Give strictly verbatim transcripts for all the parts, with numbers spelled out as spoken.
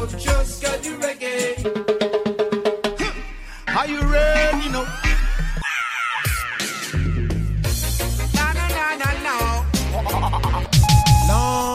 just got you reggae. Are you ready, no? Na na na na na. No.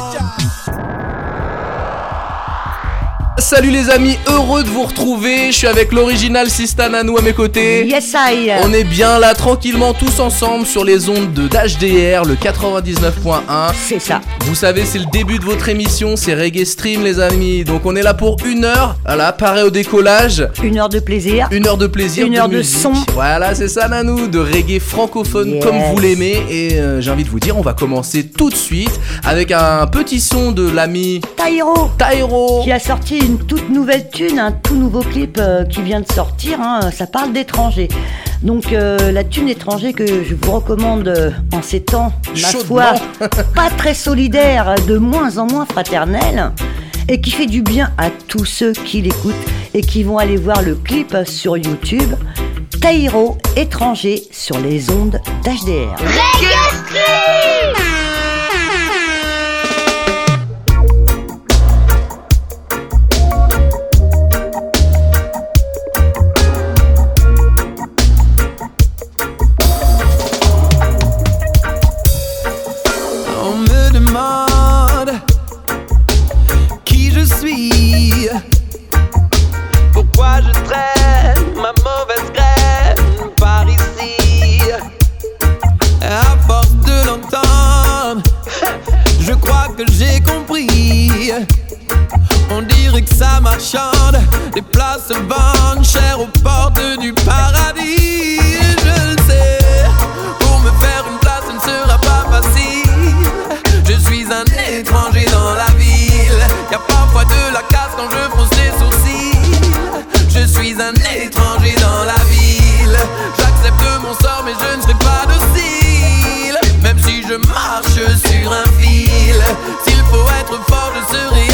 Salut les amis, heureux de vous retrouver. Je suis avec l'original Sista Nanou à mes côtés. Yes I. On est bien là tranquillement tous ensemble sur les ondes de d'H D R, le quatre-vingt-dix-neuf point un. C'est ça. Vous savez, c'est le début de votre émission, c'est Reggae Stream les amis. Donc on est là pour une heure, voilà, pareil au décollage. Une heure de plaisir. Une heure de plaisir, Une de heure de musique. son. Voilà, c'est ça Nanou, de reggae francophone Yes. comme vous l'aimez. Et euh, j'ai envie de vous dire, on va commencer tout de suite avec un petit son de l'ami Taïro, Taïro. qui a sorti une toute nouvelle tune, un tout nouveau clip euh, qui vient de sortir, hein, ça parle d'étrangers. Donc euh, la tune étranger que je vous recommande euh, en ces temps, ma Chaudement. foi, pas très solidaire, de moins en moins fraternel, et qui fait du bien à tous ceux qui l'écoutent et qui vont aller voir le clip sur YouTube. Taïro, étranger, sur les ondes d'H D R. On me demande qui je suis, pourquoi je traîne ma mauvaise graine par ici. À force de l'entendre, je crois que j'ai compris. On dirait que ça marchande, les places se vendent cher aux portes du paradis. Je le sais, pour me faire une place, ce ne sera pas facile. Je suis un étranger dans la ville. Y'a parfois de la casse quand je fronce les sourcils. Je suis un étranger dans la ville. J'accepte mon sort mais je ne serai pas docile. Même si je marche sur un fil, s'il faut être fort je serai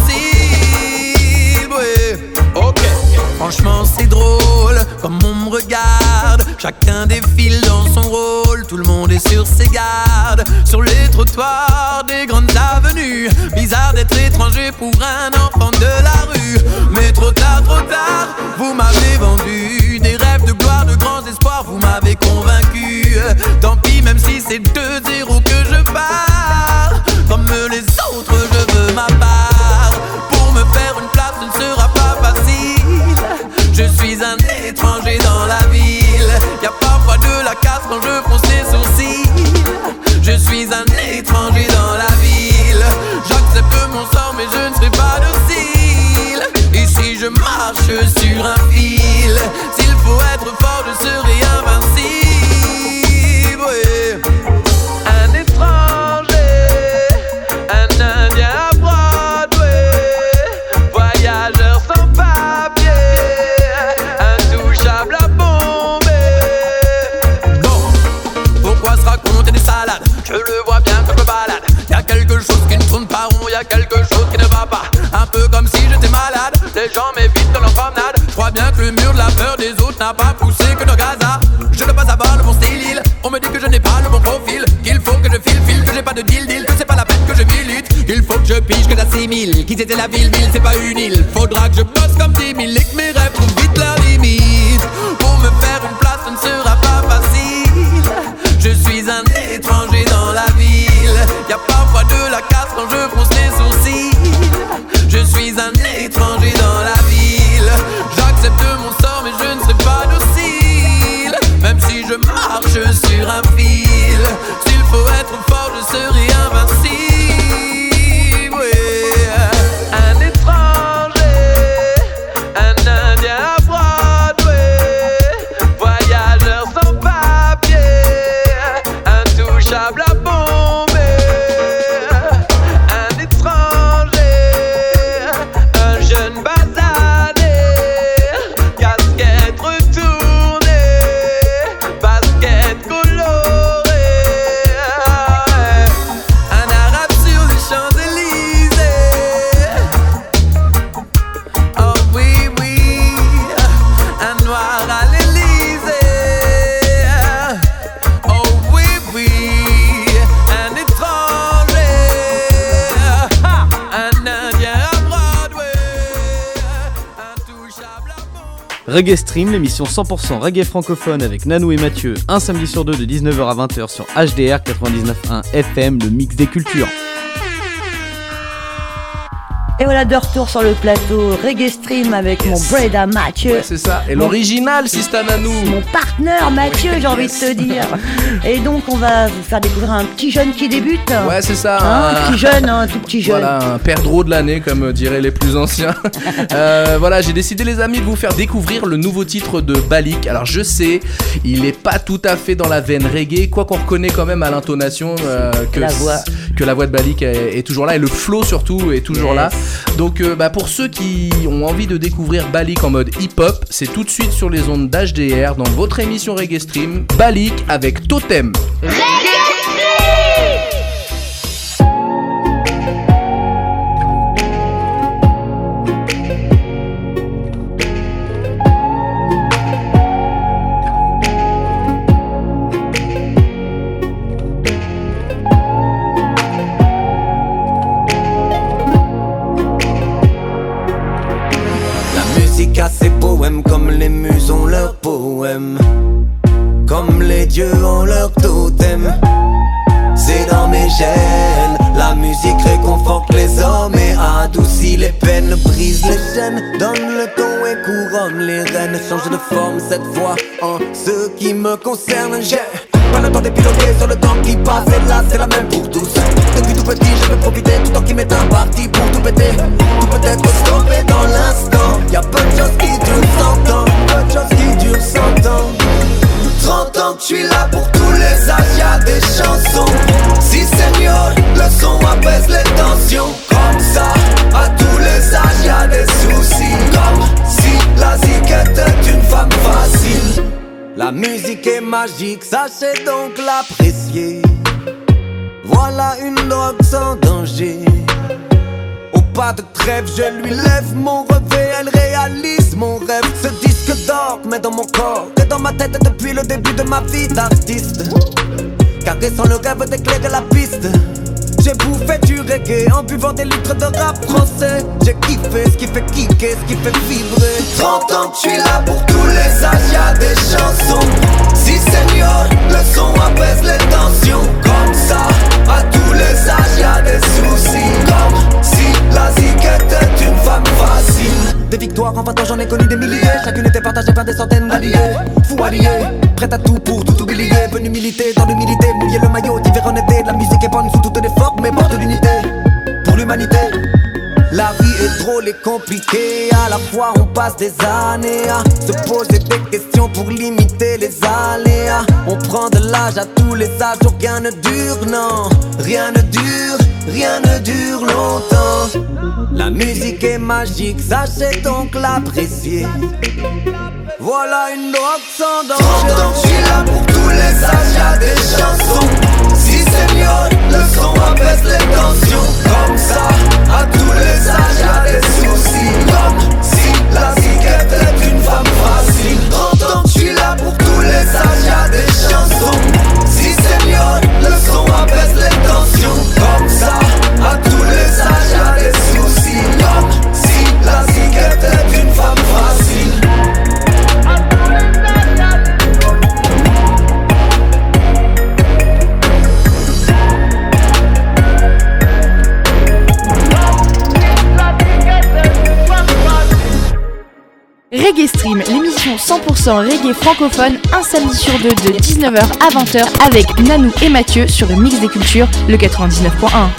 invincible. Ouais, ok. Franchement c'est drôle comme on me regarde. Chacun défile dans son rôle, tout le monde est sur ses gardes. Sur les trottoirs des grandes avenues, bizarre d'être étranger pour un enfant de la rue. Mais trop tard, trop tard, vous m'avez vendu des rêves de gloire, de grands espoirs, vous m'avez convaincu. Tant pis même si c'est deux zéro que je pars. Comme les autres je veux ma part. Pour me faire une place ce ne sera pas facile. Je suis un étranger dans la ville. Y'a parfois de la casse quand je fronce les sourcils. Je suis un étranger dans la ville. J'accepte mon sort mais je ne serai pas docile. Ici je marche sur un fil. S'il faut être fort je serai invincible. Ouais. Un étranger, un indien à Broadway, voyageur sans papier, intouchable à bomber. Bon, pourquoi se raconter des salades? Je le vois bien quand je me balade. Y'a quelque chose qui ne tourne pas rond, y'a quelque chose qui ne va pas. Un peu comme si j'étais malade, les gens m'évitent dans leur promenade. Je crois bien que le mur de la peur des autres n'a pas poussé que dans Gaza. Je ne passe avoir le bon style, il. On me dit que je n'ai pas le bon profil, qu'il faut que je file, file, que j'ai pas de deal, deal, que c'est pas la peine que je milite. Il faut que je pige, que j'assimile, quitter la ville, ville, c'est pas une île. Faudra que je bosse comme dix mille et que mes rêves trouvent vite leurs limites. Pour me faire une place, ce ne sera pas facile. Je suis un étranger dans la ville. Y'a parfois de la casse quand je fronce les sourcils. Je suis un étranger dans la ville. J'accepte mon sort mais je ne serai pas docile. Même si je marche sur un fil, s'il faut être fort je serai invincible. Ouais. Un étranger, un indien à Broadway, voyageur sans papier, intouchable à bomber. Reggae Stream, l'émission cent pour cent reggae francophone avec Nanou et Mathieu, un samedi sur deux de dix-neuf heures à vingt heures sur H D R quatre-vingt-dix-neuf point un F M, le mix des cultures. Et voilà, de retour sur le plateau Reggae Stream avec yes. mon Breda Mathieu. Ouais, c'est ça. Et l'original, Sista Nanou. Mon partenaire Mathieu, j'ai envie yes. de te dire. Et donc, on va vous faire découvrir un petit jeune qui débute. Ouais, c'est ça. Hein, un petit jeune, un tout petit jeune. Voilà, un perdreau de l'année, comme diraient les plus anciens. euh, voilà, j'ai décidé, les amis, de vous faire découvrir le nouveau titre de Balik. Alors, je sais, il est pas tout à fait dans la veine reggae, quoi qu'on reconnaît quand même à l'intonation euh, que, la voix. que la voix de Balik est, est toujours là, et le flow surtout est toujours yes. là. Donc euh, bah, pour ceux qui ont envie de découvrir Balik en mode hip-hop, c'est tout de suite sur les ondes d'H D R dans votre émission Reggae Stream, Balik avec Totem. Reggae Ces poèmes comme les muses ont leurs poèmes, comme les dieux ont leur totem. C'est dans mes gènes, la musique réconforte les hommes et adoucit les peines, brise les chaînes, donne le ton et couronne les rênes. Change de forme cette fois en ce qui me concerne. J'ai pas le temps d'épiloguer sur le temps qui passe, et là c'est la même pour tous. Depuis tout petit je veux profiter du temps qui m'est imparti pour tout péter. Tout peut être stoppé dans l'instant. Y'a peu de choses qui durent cent ans, peu de choses qui durent cent ans. Trente ans que je suis là pour tous les âges, y'a des chansons. Si c'est mieux, le son apaise les tensions. Comme ça, à tous les âges y'a des soucis. Comme si la zik était une femme facile. La musique est magique, sachez donc l'apprécier. Voilà une drogue sans danger. Au pas de trêve, je lui lève mon revêt, elle réalise mon rêve. Ce disque d'or met dans mon corps et dans ma tête depuis le début de ma vie d'artiste. Caressant le rêve d'éclairer la piste. J'ai bouffé du reggae en buvant des litres de rap français. J'ai kiffé ce qui fait kicker, ce qui fait vibrer. Trente ans que je suis là pour tous les âges, y'a des chansons. Si c'est mieux, le son apaise les tensions. Comme ça, à tous les âges y'a des soucis. Comme si la zik était une femme facile. Des victoires en vingt ans j'en ai connu des milliers. Chacune était partagée par des centaines d'alliés. Fou allié, prête à tout pour tout oublier. Venu militer dans l'humilité, mouiller le maillot d'hiver en été. La musique est bonne sous toutes les formes mais porte l'unité pour l'humanité. La vie est drôle et compliquée, à la fois on passe des années à se poser des questions pour limiter les aléas. On prend de l'âge à tous les âges, où rien ne dure, non, rien ne dure, rien ne dure longtemps. La musique est magique, sachez donc l'apprécier. Voilà une drogue sans danger. Trente ans, je suis là pour tous les âges, y'a des chansons. Si c'est mieux, le son apaise les tensions. Comme ça, à tous les âges y'a des soucis. Comme si la zik était une femme facile. Trente ans que je suis là pour tous les âges, y'a des chansons. Si c'est mieux, le son apaise les tensions. Comme ça, à tous les âges y'a des soucis. Comme si la zik était une femme facile. Reggae Stream, l'émission cent pour cent reggae francophone, un samedi sur deux de dix-neuf heures à vingt heures avec Nanou et Mathieu sur le mix des cultures, le quatre-vingt-dix-neuf point un.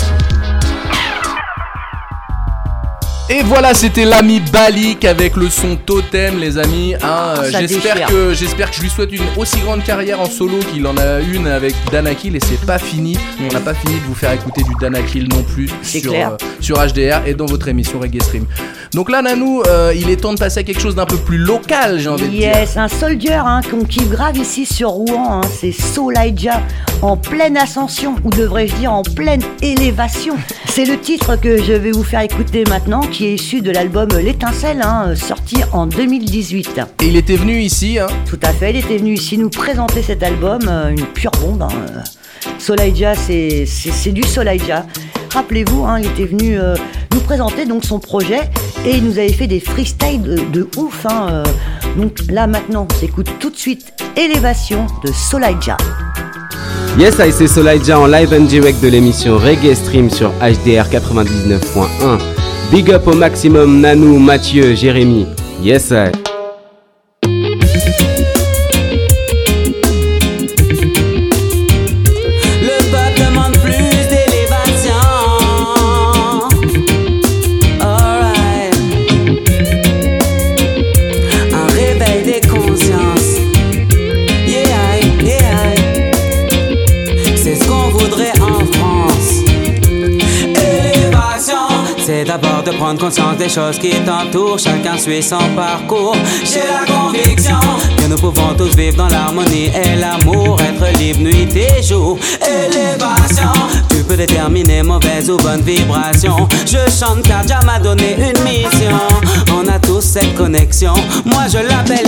Et voilà, c'était l'ami Balik avec le son Totem, les amis. Hein, oh, j'espère que j'espère que je lui souhaite une aussi grande carrière en solo qu'il en a une avec Danakil, et c'est pas fini. On n'a pas fini de vous faire écouter du Danakil non plus sur, euh, sur H D R et dans votre émission Reggae Stream. Donc là, Nanou, euh, il est temps de passer à quelque chose d'un peu plus local, j'ai envie yes, de dire. Yes, un soldier hein, qu'on kiffe grave ici sur Rouen. Hein, c'est Soulja en pleine ascension, ou devrais-je dire en pleine élévation. C'est le titre que je vais vous faire écouter maintenant, qui est issu de l'album L'étincelle, hein, sorti en deux mille dix-huit. Et il était venu ici, hein. Tout à fait, il était venu ici nous présenter cet album, euh, une pure bombe. Hein. Soulja, c'est, c'est, c'est du Soulja. Rappelez-vous, hein, il était venu euh, nous présenter donc son projet et il nous avait fait des freestyles de, de ouf. Hein, euh, Donc là maintenant, on s'écoute tout de suite Élévation de Solaïdja. Yes, I c'est Solaïdja en live and direct de l'émission Reggae Stream sur H D R quatre-vingt-dix-neuf point un. Big up au maximum Nanou, Mathieu, Jérémy. Yes, I. C'est d'abord de prendre conscience des choses qui t'entourent. Chacun suit son parcours. J'ai la conviction que nous pouvons tous vivre dans l'harmonie et l'amour, être libre nuit et jour. Élévation, tu peux déterminer mauvaise ou bonne vibration. Je chante car Jah m'a donné une mission. On a tous cette connexion, moi je l'appelle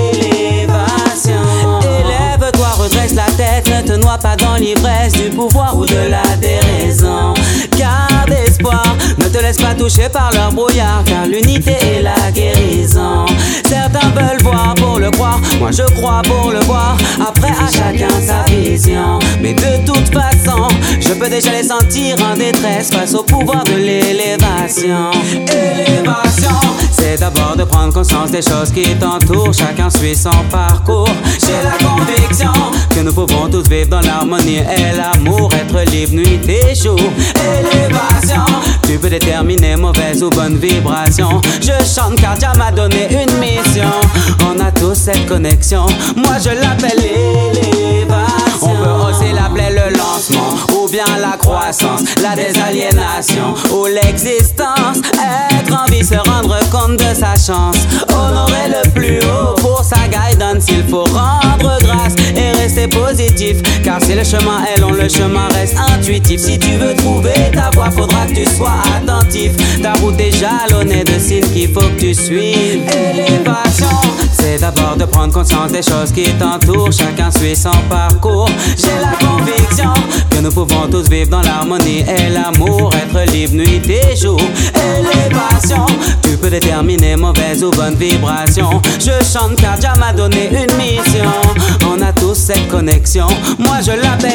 élévation. Élève-toi, redresse la tête, ne te noie pas dans l'ivresse du pouvoir ou de la déraison. Garde espoir, ne te laisse pas toucher par leur brouillard, car l'unité est la guérison. Certains veulent voir pour le croire, moi je crois pour le voir. Après à chacun sa vision, mais de toute façon je peux déjà les sentir en détresse face au pouvoir de l'élévation. Élévation, c'est d'abord de prendre conscience des choses qui t'entourent. Chacun suit son parcours. J'ai la conviction que nous pouvons tous vivre dans l'harmonie et l'amour, être libre nuit et jour. Élévation, tu peux déterminer mauvaise ou bonne vibration. Je chante car Jah m'a donné une mission. On a tous cette connexion, moi je l'appelle élévation. On peut aussi l'appeler le lancement, ou bien la croissance, la désaliénation, ou l'existence. Être en vie, se rendre compte de sa chance, honorer le plus haut pour sa guidance. Il faut rendre grâce et rester positif, car si le chemin est long, le chemin reste intuitif. Si tu veux trouver ta voie, faudra que tu sois attentif. Ta route est jalonnée de signes qu'il faut que tu suives. Élévation, c'est d'abord de prendre conscience des choses qui t'entourent. Chacun suit son parcours. J'ai la conviction que nous pouvons tous vivre dans l'harmonie et l'amour, être libre nuit et jour. Élévation, tu peux déterminer mauvaise ou bonne vibration. Je chante car Jah m'a donné une mission. On a tous cette connexion, moi je l'appelle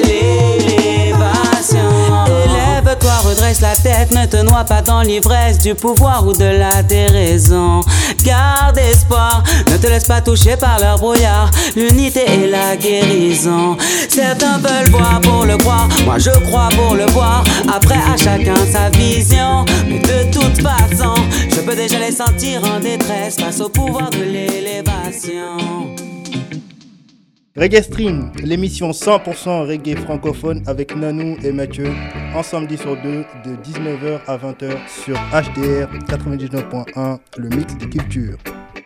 élévation. Élève-toi, redresse la tête, ne te noie pas dans l'ivresse du pouvoir ou de la déraison. Garde espoir, ne te laisse pas toucher par leur brouillard, l'unité est la guérison. Certains veulent voir pour le croire, moi je crois pour le voir. Après à chacun sa vision, mais de toute façon je peux déjà les sentir en détresse face au pouvoir de l'élévation. Reggae Stream, l'émission cent pour cent reggae francophone avec Nanou et Mathieu, un samedi sur deux de dix-neuf heures à vingt heures sur H D R quatre-vingt-dix-neuf point un, le mix des cultures.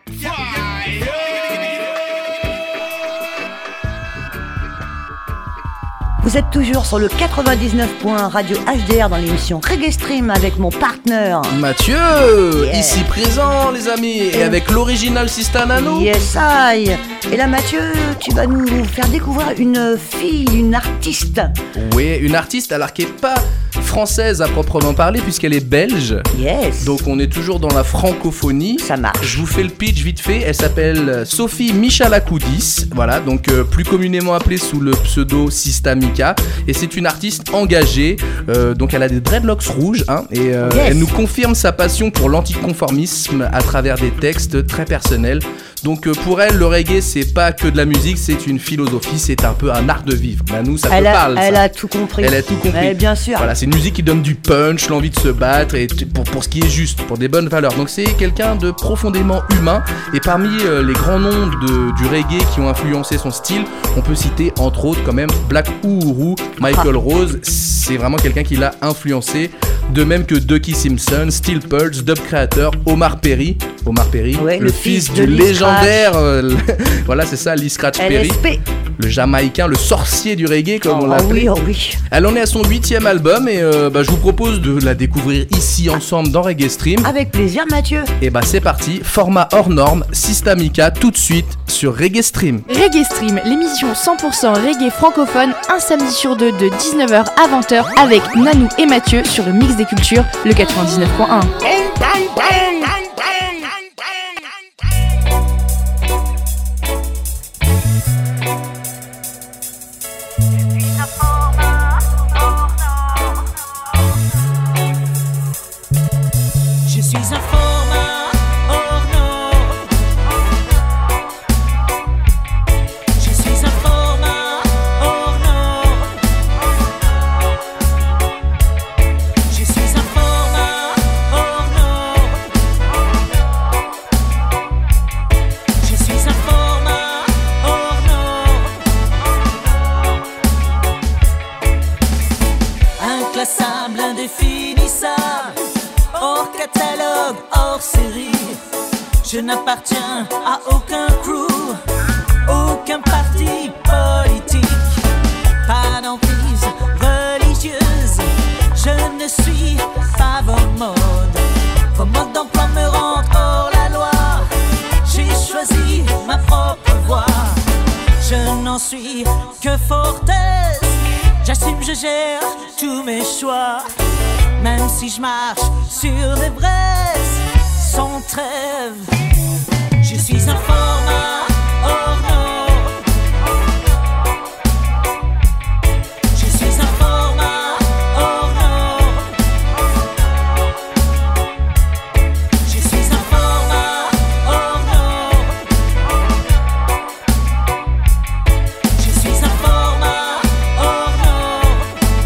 Vous êtes toujours sur le quatre-vingt-dix-neuf point un Radio H D R dans l'émission Reggae Stream avec mon partenaire Mathieu, yeah. Ici présent les amis, et avec l'original Sista Nanou. Yes I. Et là Mathieu, tu vas nous faire découvrir une fille, une artiste. Oui, une artiste alors qui n'est pas française à proprement parler puisqu'elle est belge. Yes. Donc on est toujours dans la francophonie. Ça marche. Je vous fais le pitch vite fait. Elle s'appelle Sophie Michalakoudis. Voilà, donc euh, plus communément appelée sous le pseudo Sista Mika. Et c'est une artiste engagée. Euh, donc elle a des dreadlocks rouges. Hein, et euh, yes. Elle nous confirme sa passion pour l'anticonformisme à travers des textes très personnels. Donc euh, pour elle, le reggae, c'est pas que de la musique, c'est une philosophie, c'est un peu un art de vivre. Nanou, ça elle te a, parle. Elle ça. a tout compris. Elle a tout compris. Ouais, bien sûr. Voilà, c'est une musique qui donne du punch, l'envie de se battre, et t- pour, pour ce qui est juste, pour des bonnes valeurs. Donc c'est quelqu'un de profondément humain. Et parmi euh, les grands noms de, du reggae qui ont influencé son style, on peut citer entre autres quand même Black Uhuru, Michael ah. Rose. C'est vraiment quelqu'un qui l'a influencé. De même que Ducky Simpson, Steel Pulse, Dub Creator, Omar Perry. Omar Perry, ouais, le, le fils, fils du légendaire, euh, voilà c'est ça, Lee Scratch Perry. L S P. Le Jamaïcain, le sorcier du reggae comme oh, on l'appelle. Oui, oh oui. Elle en est à son huitième album et euh, bah, je vous propose de la découvrir ici ensemble dans Reggae Stream. Avec plaisir Mathieu. Et bah c'est parti, format hors norme, Sista Mika tout de suite sur Reggae Stream. Reggae Stream, l'émission cent pour cent reggae francophone, un samedi sur deux de dix-neuf heures à vingt heures avec Nanou et Mathieu sur le mix des cultures, le quatre-vingt-dix-neuf point un. Je n'appartiens à aucun crew, aucun parti politique, pas d'emprise religieuse. Je ne suis pas vos modes, vos modes d'emploi me rendent hors la loi. J'ai choisi ma propre voie, je n'en suis que forteresse. J'assume, je gère tous mes choix, même si je marche sur des braises sans trêve. Je suis un format hors norme. Je suis un format hors norme. Je suis un format hors norme. Je suis un format hors norme.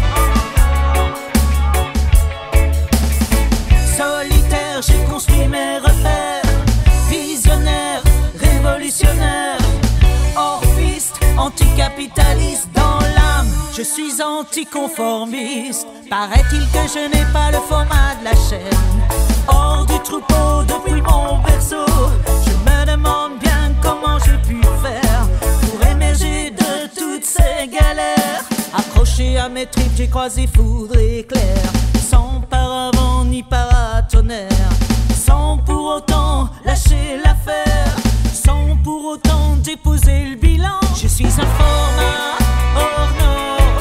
Solitaire, j'ai construit mes repères. Visionnaire, révolutionnaire, hors piste, anticapitaliste dans l'âme. Je suis anticonformiste. Paraît-il que je n'ai pas le format de la chaîne. Hors du troupeau depuis mon berceau, je me demande bien comment j'ai pu faire pour émerger de toutes ces galères. Accroché à mes tripes, j'ai croisé foudre et éclair, sans paravent ni paratonnerre, sans pour autant lâcher l'affaire, sans pour autant déposer le bilan. Je suis un format hors norme.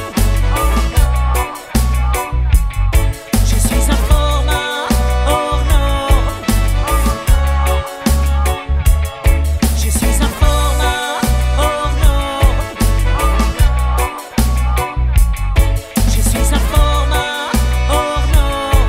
Je suis un format hors norme. Je suis un format hors norme. Je suis un format hors norme.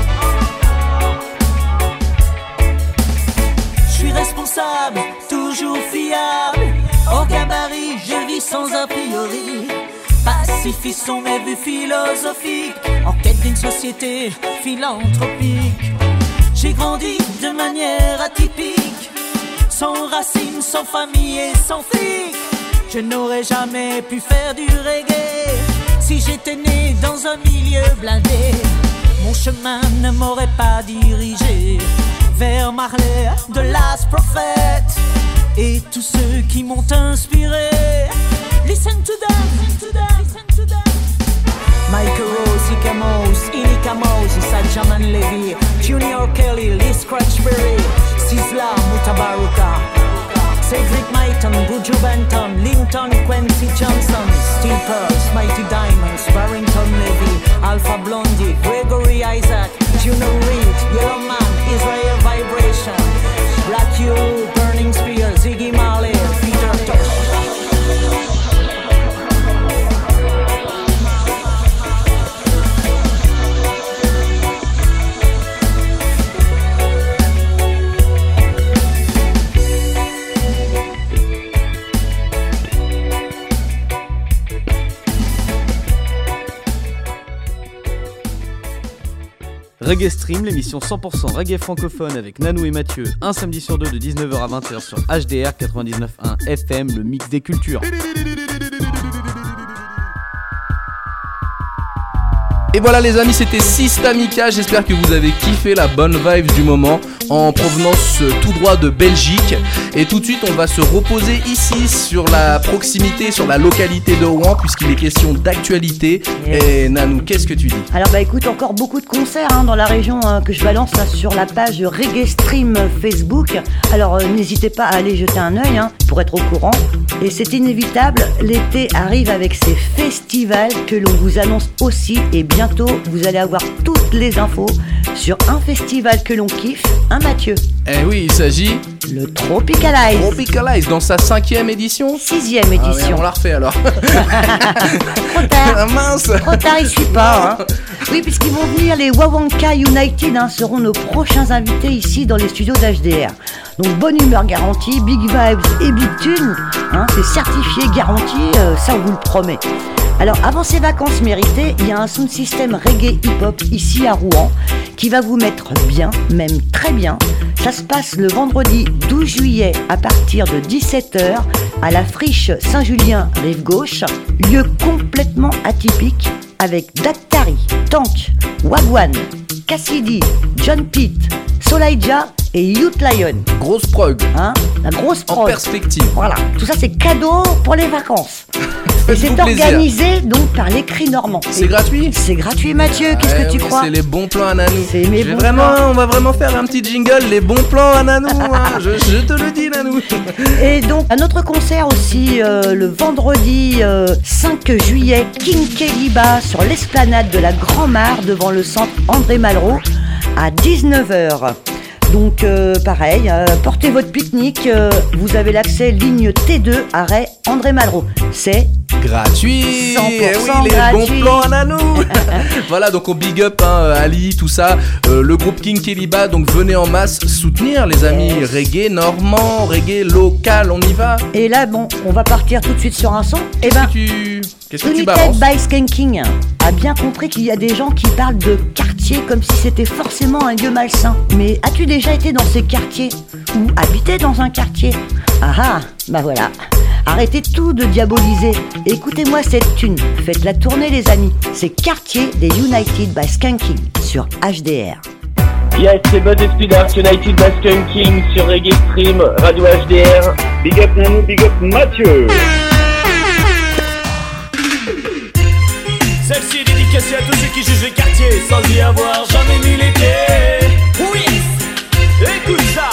Je suis responsable, toujours fiable. Au gabarit, je vis sans a priori. Pacifiste sont mes vues philosophiques, en quête d'une société philanthropique. J'ai grandi de manière atypique, sans racines, sans famille et sans flic. Je n'aurais jamais pu faire du reggae si j'étais né dans un milieu blindé. Mon chemin ne m'aurait pas dirigé vers Marley, de Last Prophet et tous ceux qui m'ont inspiré. Listen to them, listen to them, listen to them. Michael Rose, Ika Mouse, Inika Mouse, Sajaman Levy, Junior Kelly, Lee Scratchberry, Sizzla, Mutabaruka, Cedric Myton, Buju Benton, Linton, Quincy Johnson, Steel Pearls, Mighty Diamonds, Barrington Levy, Alpha Blondie, Gregory Isaac, Juno Reed, Yellow Man, Israel Vibration, Black U, Burning Spear, Ziggy Marley, Peter Tosh. Reggae Stream, l'émission cent pour cent reggae francophone avec Nanou et Mathieu, un samedi sur deux de dix-neuf heures à vingt heures sur H D R quatre-vingt-dix-neuf point un F M, le mix des cultures. Et voilà les amis, c'était Systamica, j'espère que vous avez kiffé la bonne vibe du moment en provenance tout droit de Belgique. Et tout de suite on va se reposer ici sur la proximité, sur la localité de Rouen, puisqu'il est question d'actualité. Et Nanou, qu'est-ce que tu dis? Alors bah écoute, encore beaucoup de concerts hein, dans la région hein, que je balance là, sur la page Reggae Stream Facebook. Alors euh, n'hésitez pas à aller jeter un œil hein, pour être au courant. Et c'est inévitable, l'été arrive avec ses festivals que l'on vous annonce aussi. Et bientôt vous allez avoir toutes les infos sur un festival que l'on kiffe, hein Mathieu? Eh oui, il s'agit... Le Tropicalize. Tropicalize, dans sa cinquième édition. Sixième édition. Ah ouais, on la refait alors. Trop tard. Ah, mince. Trop tard, il suit pas. Hein. Oui, puisqu'ils vont venir, les Wawanka United hein, seront nos prochains invités ici dans les studios d'H D R. Donc bonne humeur garantie, big vibes et big tunes. Hein, c'est certifié, garanti, euh, ça on vous le promet. Alors avant ces vacances méritées, il y a un sound system reggae hip-hop ici à Rouen qui va vous mettre bien, même très bien. Ça se passe le vendredi douze juillet à partir de dix-sept heures à la Friche Saint-Julien, rive gauche, lieu complètement atypique avec Daktari, Tank, Wagwan, Cassidy, John Pitt, Soulja et Youth Lion. Grosse prog. Hein, la grosse prog. En perspective. Voilà, tout ça c'est cadeau pour les vacances. Et c'est organisé donc par les Cris Normands. C'est gratuit. C'est gratuit, Mathieu, qu'est-ce ouais, que tu oui, crois? C'est les bons plans à Nanou. C'est mes bons vraiment, plans. On va vraiment faire un petit jingle, les bons plans à Nanou. hein. je, je te le dis, Nanou. Et donc, un autre concert aussi euh, le vendredi euh, cinq juillet, King Keliba sur l'esplanade de la Grand-Mare devant le centre André Malraux à dix-neuf heures. Donc euh, pareil, euh, portez votre pique-nique, euh, vous avez l'accès ligne T deux, arrêt André Malraux. C'est gratuit. cent pour cent eh oui, les gratuit. bons plans à Nanou. Voilà, donc on big up hein, Ali, tout ça, euh, le groupe King Keliba, donc venez en masse soutenir les amis, yes. Reggae normand, reggae local, on y va. Et là bon, on va partir tout de suite sur un son. Qu'est-ce Et ben, que tu... Qu'est-ce que tu United balances by Skanking a bien compris qu'il y a des gens qui parlent de quartier comme si c'était forcément un lieu malsain. Mais as-tu déjà été dans ces quartiers ou habité dans un quartier? Ah ah, bah voilà. Arrêtez tout de diaboliser. Écoutez-moi cette tune. Faites-la tourner les amis. C'est Quartier des United by Skanking sur H D R. Yes, c'est Bud et Spidark, United by Skanking sur Reggae Stream, Radio H D R. Big up Nanou, big up Mathieu. Celle-ci est dédicacée à tous ceux qui jugent les quartiers sans y avoir jamais mis les pieds. Oui, écoute ça.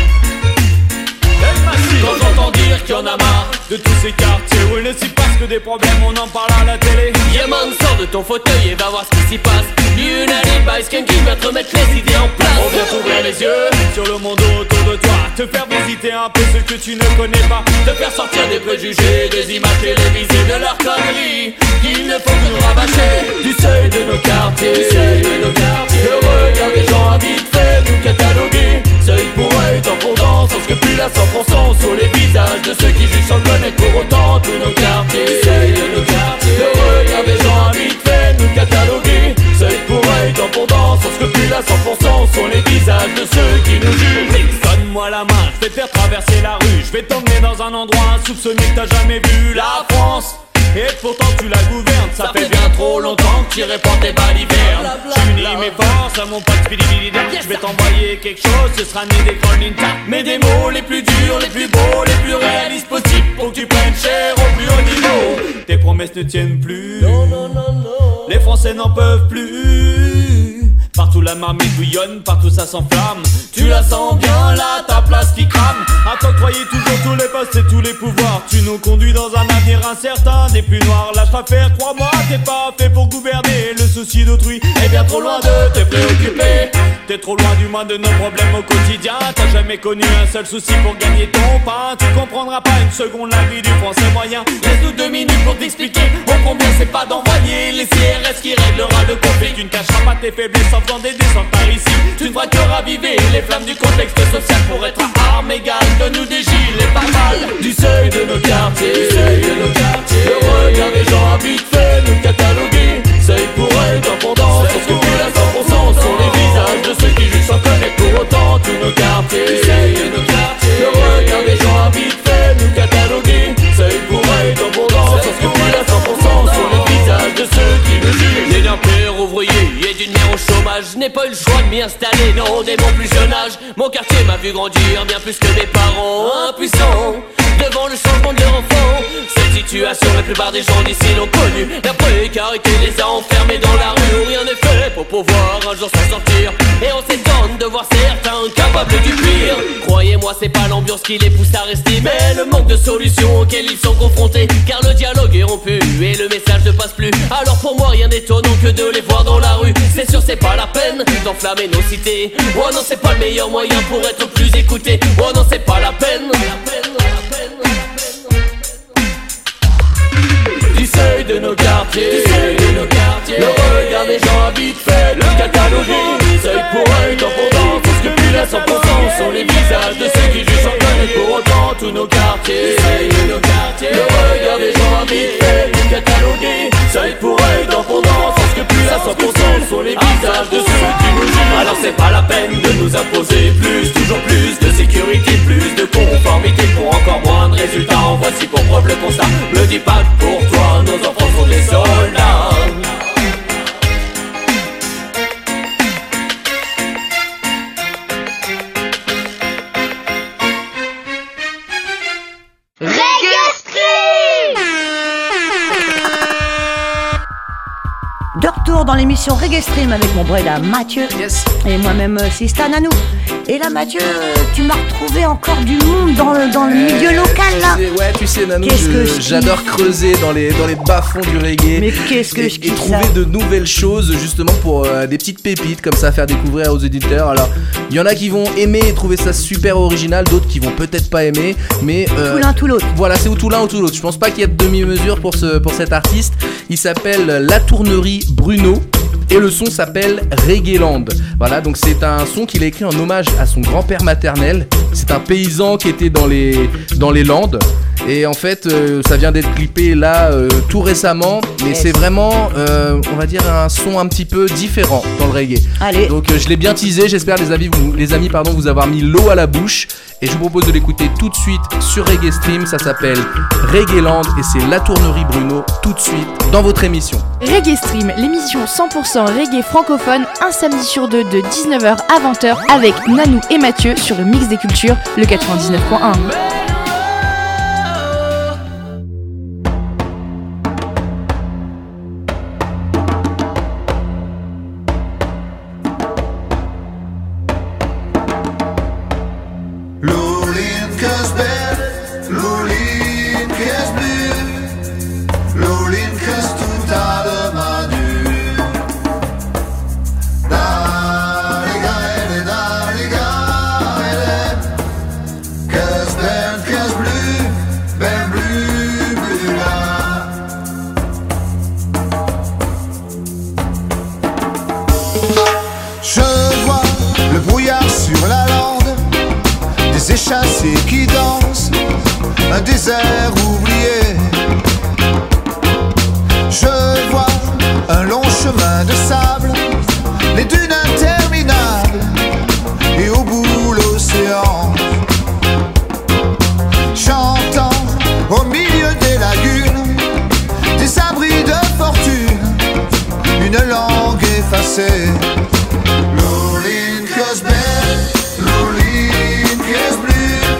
Quand j'entends dire qu'il y en a marre de tous ces quartiers où il ne s'y passe que des problèmes, on en parle à la télé. Yeah man, sors de ton fauteuil et va voir ce qui s'y passe. United by Skanking va te remettre les idées en place. On vient t'ouvrir les yeux sur le monde autour de toi, te faire visiter un peu ce que tu ne connais pas, te faire sortir des préjugés, des images télévisées, de leurs conneries qu'il ne faut que nous rabâcher. Du seuil de nos quartiers, du seuil de nos quartiers, le regard des gens à vite fait nous cataloguer. Seuil pour œil, temps pour dent, sans scrupule à cent pour cent sur les visages de ceux qui jugent sans connaître pour autant tous nos quartiers. Du seuil de nos quartiers, le regard des gens à vite fait nous cataloguer. Seuil pour œil, temps pour dent, sans scrupule à cent pour cent sur les visages de ceux qui nous jugent. Donne-moi la main, je vais te faire traverser la rue, je vais t'emmener dans un endroit insoupçonné que t'as jamais vu, la France. Et pourtant tu la gouvernes, ça, ça fait bien trop longtemps que tu répands tes balivernes. J'unis mes forces à mon pote Spidibidida. Je vais t'envoyer quelque chose, ce sera né des Ninta. Mais des mots les plus durs, les plus beaux, les plus réalistes possibles, pour que tu prennes cher au plus haut niveau. Tes promesses ne tiennent plus, non, non, non, non. Les Français n'en peuvent plus. Partout la marmite bouillonne, partout ça s'enflamme. Tu la sens bien là, ta place qui crame. À t'octroyer toujours tous les postes et tous les pouvoirs. Tu nous conduis dans un avenir incertain, des plus noirs. Lâche pas faire, crois-moi, t'es pas fait pour gouverner. Le souci d'autrui est bien trop loin de te préoccuper. T'es trop loin du moins de nos problèmes au quotidien. T'as jamais connu un seul souci pour gagner ton pain. Tu comprendras pas une seconde la vie du français moyen. Laisse-nous deux minutes pour t'expliquer oh combien c'est pas d'envoyer les C R S qui réglera le conflit. Tu ne cacheras pas tes faiblesses en faisant des descentes par ici. Tu ne feras que raviver les flammes du contexte social pour être à armes égales. Donne-nous des gilets pas mal. Du seuil de nos quartiers, du seuil de nos quartiers, le regard des gens à vite fait nous cataloguer. Seuil pour œil, temps pour dent, sans scrupule à cent pour cent sur les visages de ceux qui jugent sans connaître pour autant tous nos quartiers. Du seuil de nos quartiers, le regard des gens à vite fait nous cataloguer. Seuil pour œil, temps pour dent, sans scrupule à cent pour cent sur les visages de ceux qui nous jugent. Né d'un père ouvrier et d'une mère au chômage, je n'ai pas eu le choix de m'y installer, non, dès mon plus jeune âge. Mon quartier m'a vu grandir bien plus que mes parents, impuissants devant le changement de leur enfant. Cette situation, la plupart des gens d'ici l'ont connue. La précarité les a enfermés dans la rue où rien n'est fait pour pouvoir un jour s'en sortir. Et on s'étonne de voir certains capables du pire. Croyez-moi, c'est pas l'ambiance qui les pousse à rester, mais le manque de solutions auxquelles ils sont confrontés. Car le dialogue est rompu et le message ne passe plus. Alors pour moi, rien d'étonnant que de les voir dans la rue. C'est sûr, c'est pas la peine d'enflammer nos cités. Oh non, c'est pas le meilleur moyen pour être plus écouté. Oh non, c'est pas la peine. Du seuil de nos quartiers, du seuil de nos quartiers, le regard des gens à vite fait le cataloguer. Seuil pour œil, temps pour dent, sans scrupule à cent pour cent sur les visages de ceux qui jugent sans connaître pour autant tous nos quartiers. Du seuil de nos quartiers, le regard des gens à vite fait nous cataloguer. Seuil pour œil, temps pour dent, sans scrupule à cent pour cent sur les visages de ceux qui nous jugent. Alors c'est pas la peine de nous imposer plus, toujours plus de sécurité, plus de conformité pour encore moins de résultats. En voici pour preuve le constat. Ne dis pas que pour toi nos enfants sont des soldats. toujours dans l'émission Reggae Stream avec mon Breda Mathieu yes. et moi-même Sista Nanou. Et là Mathieu, tu m'as retrouvé encore du monde dans le, dans le euh, milieu local là. Tu sais, ouais, tu sais Nanou, qu'est-ce je, que je j'adore creuser dans les, dans les bas-fonds du reggae. Mais qu'est-ce que et, je et trouver ça. de nouvelles choses justement pour euh, des petites pépites comme ça à faire découvrir aux éditeurs. Alors, il y en a qui vont aimer et trouver ça super original, d'autres qui vont peut-être pas aimer, mais euh, tout l'un tout l'autre. Voilà, c'est ou tout l'un ou tout l'autre. Je pense pas qu'il y ait de demi-mesure pour ce pour cet artiste. Il s'appelle La Tournerie Bruno. Et le son s'appelle Reggaeland. Voilà, donc c'est un son qu'il a écrit en hommage à son grand-père maternel. C'est un paysan qui était dans les, dans les Landes. Et en fait, euh, ça vient d'être clippé là euh, tout récemment. Mais yes. c'est vraiment, euh, on va dire, un son un petit peu différent dans le reggae. Allez. Donc euh, je l'ai bien teasé. J'espère les amis, vous, les amis pardon, vous avoir mis l'eau à la bouche. Et je vous propose de l'écouter tout de suite sur Reggae Stream. Ça s'appelle Reggaeland et c'est La Tournerie Bruno tout de suite dans votre émission. Reggae Stream, l'émission cent pour cent reggae francophone, un samedi sur deux de dix-neuf heures à vingt heures avec Nanou et Mathieu sur le Mix des Cultures, le quatre-vingt-dix-neuf point un. Échassés qui dansent, un désert oublié. Je vois un long chemin de sable, les dunes interminables, et au bout l'océan. J'entends au milieu des lagunes, des abris de fortune, une langue effacée. Lolin Cosbel, Lolin Cosbel.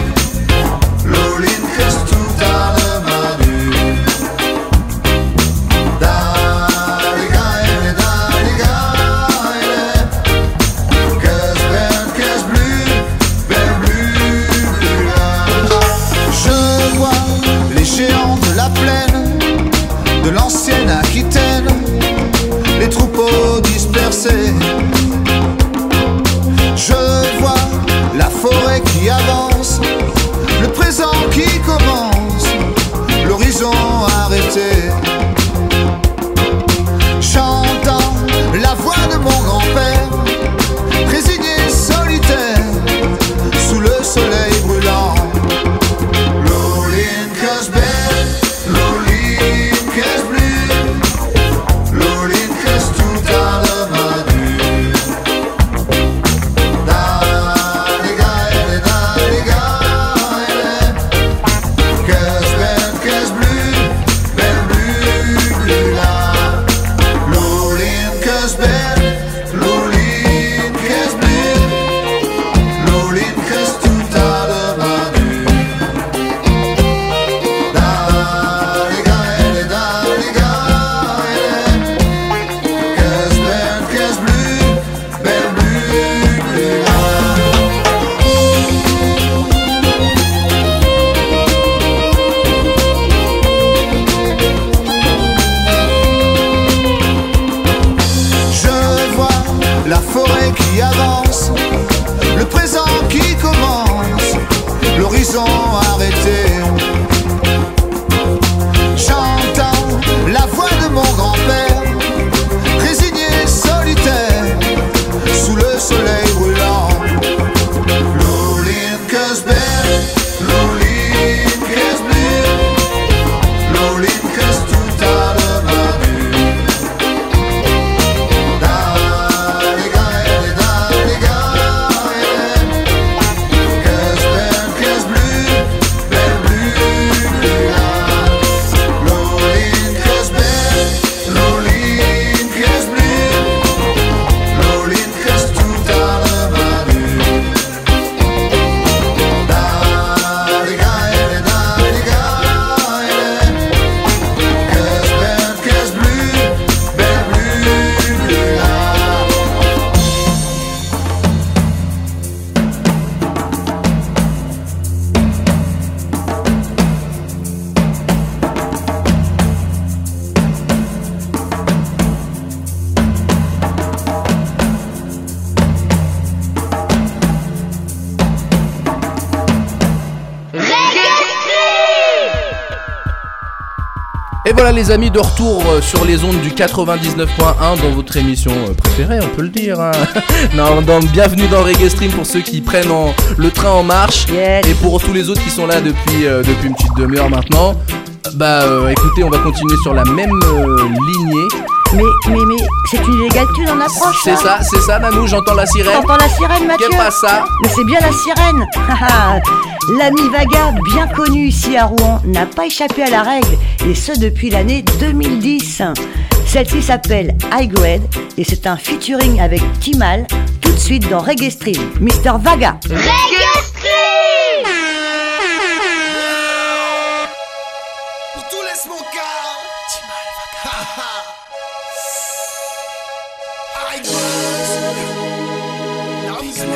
De l'ancienne Aquitaine, les troupeaux dispersés. Je vois la forêt qui avance, le présent qui commence, l'horizon arrêté. J'entends la voix de mon grand-père, résigné, solitaire, sous le soleil brûlant. Lolin Cosbel. voilà les amis, de retour sur les ondes du quatre-vingt-dix-neuf point un dans votre émission préférée, on peut le dire. Hein. non, dans, bienvenue dans Reggae Stream pour ceux qui prennent en, le train en marche yes. Et pour tous les autres qui sont là depuis, euh, depuis une petite demi-heure maintenant. Bah euh, écoutez, on va continuer sur la même euh, lignée. Mais, mais, mais, c'est une illégale tune en approche. C'est ça, c'est ça, Nanou, j'entends la sirène. T'entends la sirène, Mathieu? Qu'est-ce pas ça? Mais c'est bien la sirène. L'ami Vaga, bien connu ici à Rouen, n'a pas échappé à la règle, et ce depuis l'année deux mille dix. Celle-ci s'appelle High Grade, et c'est un featuring avec Timal, tout de suite dans Reggae Stream. mister Vaga. Reggae Stream. Pour tous les smokers, Timal Vaga. High Grade, Lamb's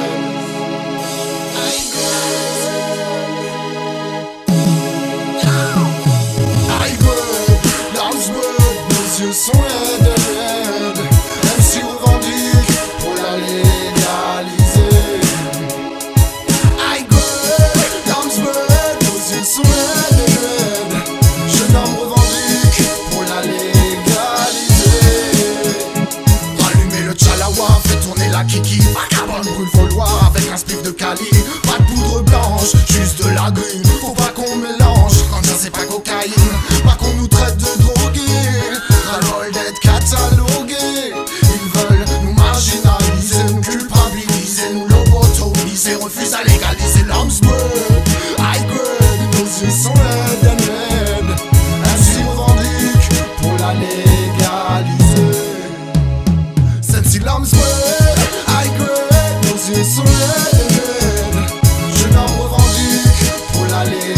yeux sont red, red. M C revendique pour la légaliser. I go, Damsbird, nos yeux sont red, red. Jeune homme revendique pour la légaliser. Rallumez le tchalawa, fait tourner la kiki. Vagabond brûle vouloir avec un spliff de Cali. Pas de poudre blanche, juste de la grune. Faut pas qu'on mélange, quand ça c'est pas cocaïne. Pas qu'on nous traite de drogués. Ras-le-bol d'être catalogués. Ils veulent nous marginaliser, nous culpabiliser, nous lobotomiser, refusent à légaliser l'Amsburg. High grade, nos yeux sont red and red. Ainsi revendique pour la légaliser. Sensi l'Amsburg. High grade, nos yeux sont red and red. Je n'en revendique pour la légaliser.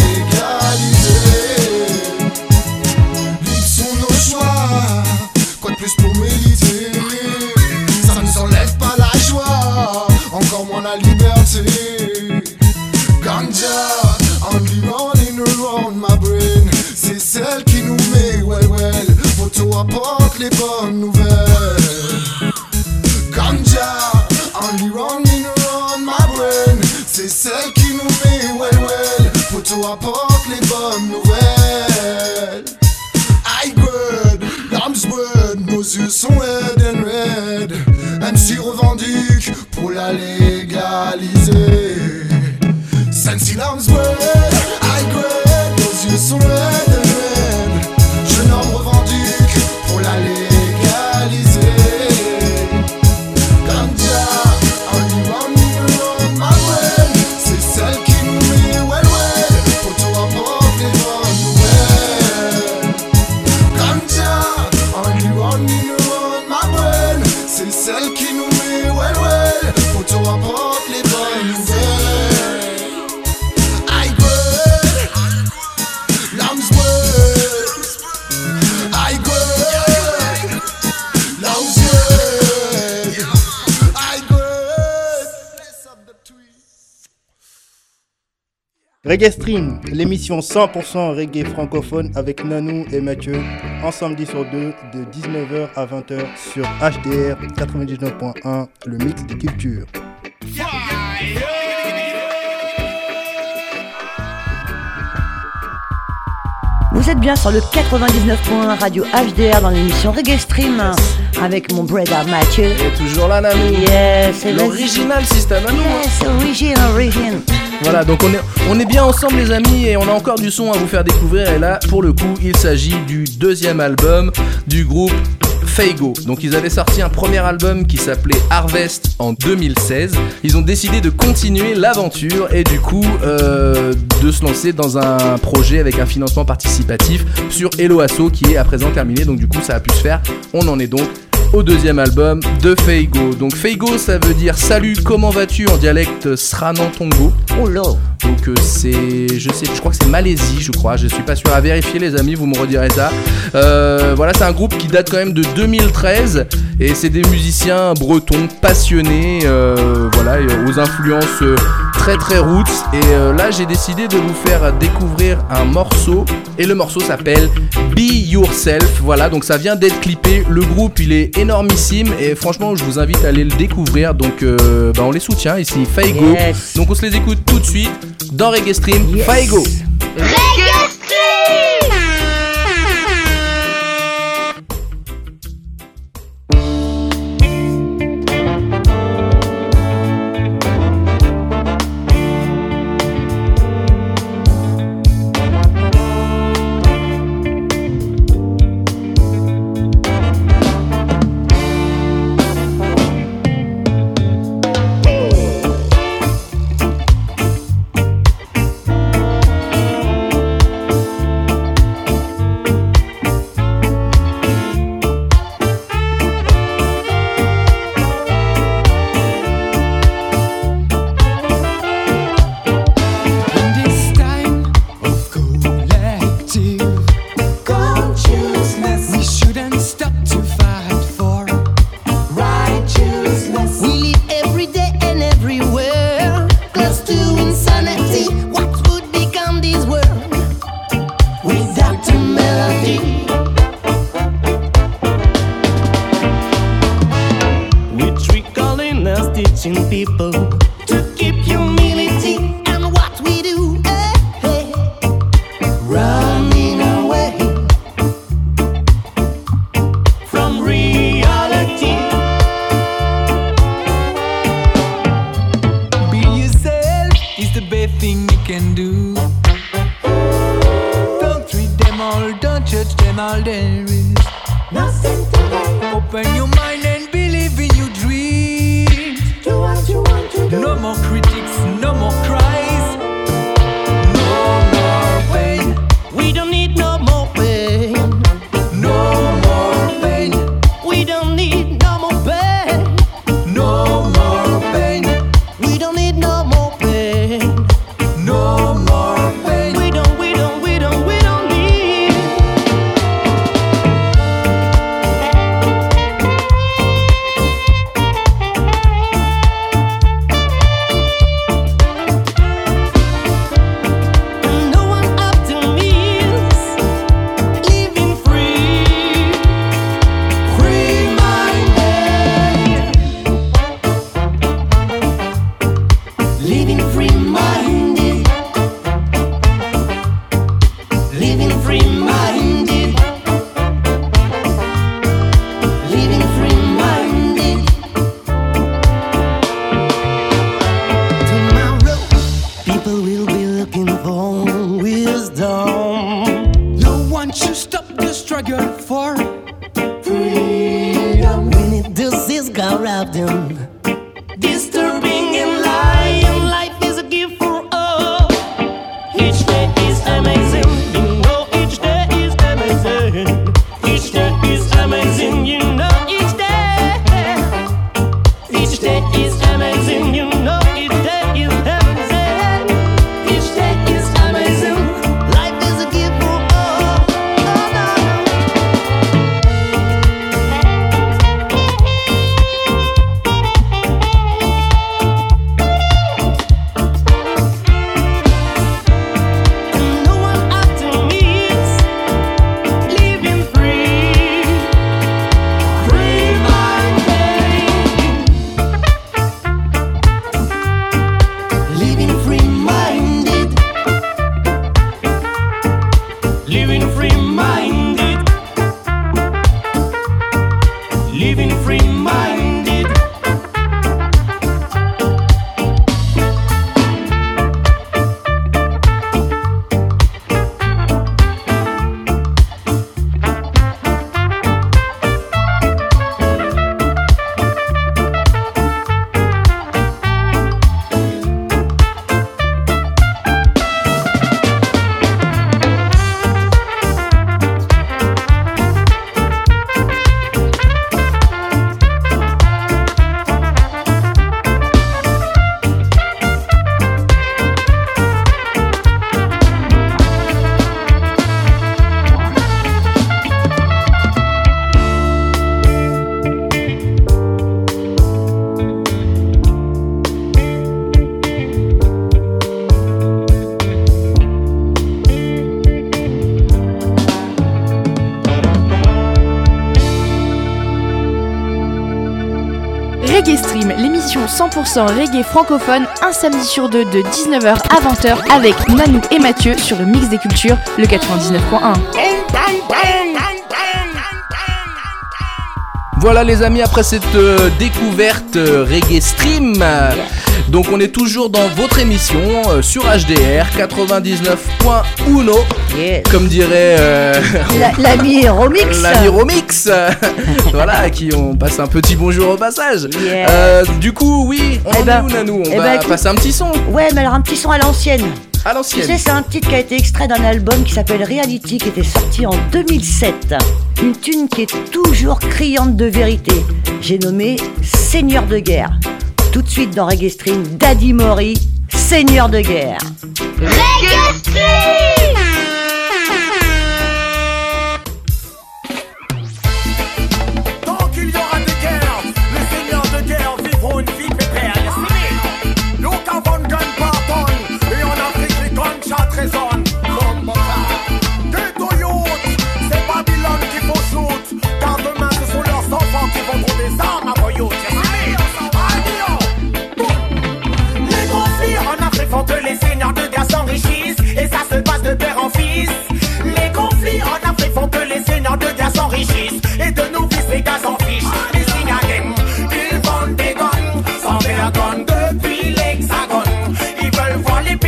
Plus pour mériter, ça ne s'enlève pas la joie, encore moins la liberté. Ganja, only running around my brain, c'est celle qui nous met well well. Photo apporte les bonnes nouvelles. Ganja, only running around my brain, c'est celle qui nous met well well. Photo apporte les bonnes nouvelles. I good, Damsbird, nos yeux sont red and red. M C revendique pour la légaliser. Sensi Damsbird, I good, nos yeux sont red and red. Jeune homme revendique pour la légaliser. Ganja, only running around my brain, c'est celle qui nous met well well. Photo apporte les bonnes nouvelles. Only running around my brain, c'est celle qui nous met well well. Photo apporte les bonnes nouvelles. I good, Lambswood. I good, Lambswood. I good. Reggae Stream, l'émission cent pour cent reggae francophone avec Nanou et Mathieu, en samedi sur deux de dix-neuf heures à vingt heures sur H D R quatre-vingt-dix-neuf point un, le mix des cultures. Vous êtes bien sur le quatre-vingt-dix-neuf point un radio H D R dans l'émission Reggae Stream avec mon brother Mathieu. Et toujours là, Nanou. Yes, c'est l'original système, Nanou. Yes, original, original. Voilà, donc on est, on est bien ensemble les amis et on a encore du son à vous faire découvrir. Et là, pour le coup, il s'agit du deuxième album du groupe Faygo. Donc ils avaient sorti un premier album qui s'appelait Harvest en deux mille seize. Ils ont décidé de continuer l'aventure et du coup euh, de se lancer dans un projet avec un financement participatif sur Hello Asso qui est à présent terminé. Donc du coup ça a pu se faire. On en est donc au deuxième album de Faygo. Donc Faygo ça veut dire salut, comment vas-tu en dialecte Sranantongo. Oh là. Donc euh, c'est, je sais, je crois que c'est Malaisie, je crois. Je suis pas sûr, à vérifier les amis, vous me redirez ça. Euh, voilà, c'est un groupe qui date quand même de deux mille treize et c'est des musiciens bretons passionnés, euh, voilà, aux influences euh, très très roots. Et euh, là, j'ai décidé de vous faire découvrir un morceau et le morceau s'appelle Be Yourself. Voilà, donc ça vient d'être clippé. Le groupe, il est énormissime et franchement, je vous invite à aller le découvrir. Donc, euh, bah, on les soutient ici, Faygo. Yes. Donc, on se les écoute tout de suite dans Reggae Stream. Yes. Faygo. Reggae Stream. the best thing you can do. Don't treat them all, don't judge them all, there is nothing to them. Open your mind and believe in your dreams. Do what you want to do. No more critics, no more cries, no more pain. We don't need no more pain. No more pain. We don't need no more pain. No more pain. We don't need no more pain. No more pain. We don't, we don't, we don't, we don't need. No one after me is living free. Living free-minded, living free-minded, living free-minded. Tomorrow, people will be looking for wisdom. No one should stop the struggle for freedom. We need disease corrupting, disturbing and lying. Life is a gift for all. Each day is amazing, you know. Each day is amazing. Each day is amazing, you know. Each day, each day is amazing, you know. Each day is amazing. Each day is amazing. Life is a gift for all. Oh, no, no one after me is living free, free-minded, living free-minded, living free-minded, living free-minded. Reggae Stream, l'émission cent pour cent reggae francophone, un samedi sur deux de dix-neuf heures à vingt heures avec Nanou et Mathieu sur le Mix des Cultures, le quatre-vingt-dix-neuf point un. Voilà les amis, après cette euh, découverte euh, Reggae Stream, euh, donc on est toujours dans votre émission euh, sur H D R quatre-vingt-dix-neuf point un, yes. Comme dirait euh, La- l'ami Romix. L'ami Romix. Voilà, à qui on passe un petit bonjour au passage. Yeah. Euh, du coup, oui, on Eh en ben, est où, Nanou? On eh va ben, écoute- passer un petit son. Ouais, mais alors un petit son à l'ancienne. À l'ancienne. Tu sais, c'est un titre qui a été extrait d'un album qui s'appelle Reality, qui était sorti en deux mille sept. Une tune qui est toujours criante de vérité. J'ai nommé Seigneur de guerre. Tout de suite dans Reggae Stream, Daddy Mori, Seigneur de guerre. Reggae Stream. Tant qu'il y aura des guerres, les seigneurs de guerre vivront une vie pépère. Nous qu'avons de gun pardon, et en Afrique les gunshots résonnent. Ghetto youth, c'est Babylone qu'il faut shoot, car demain ce sont leurs enfants qui vendront des armes à voyous. Les conflits en Afrique font que les seigneurs de guerre s'enrichissent, et ça se passe de père en fils. Les conflits en Afrique font que les seigneurs de guerre s'enrichissent, et de nos fils les gars s'en fichent. Les Singagen, ils vendent des guns, sans vergogne depuis l'hexagone. Ils veulent voir les